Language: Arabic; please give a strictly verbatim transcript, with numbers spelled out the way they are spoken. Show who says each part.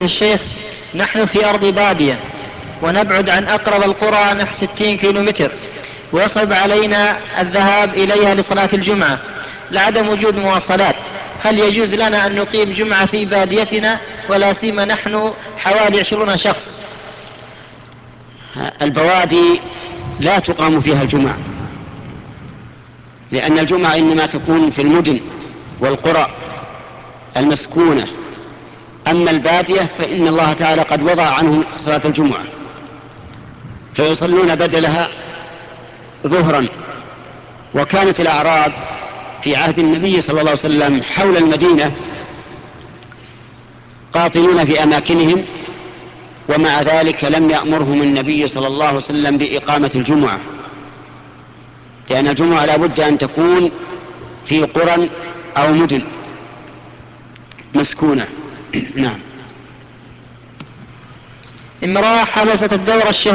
Speaker 1: الشيخ، نحن في أرض بادية ونبعد عن أقرب القرى نحو ستين كيلو متر، ويصعب علينا الذهاب إليها لصلاة الجمعة لعدم وجود مواصلات. هل يجوز لنا أن نقيم جمعة في باديتنا ولا سيما نحن حوالي عشرون شخص؟
Speaker 2: البوادي لا تقام فيها الجمعة، لأن الجمعة إنما تكون في المدن والقرى المسكونة. أما البادية فإن الله تعالى قد وضع عنهم صلاة الجمعة، فيصلون بدلها ظهرا. وكانت الأعراب في عهد النبي صلى الله عليه وسلم حول المدينة قاطنون في أماكنهم، ومع ذلك لم يأمرهم النبي صلى الله عليه وسلم بإقامة الجمعة، لأن الجمعة لا بد أن تكون في قرى أو مدن مسكونة. نعم.
Speaker 1: امرأة حبست الدورة الشهرية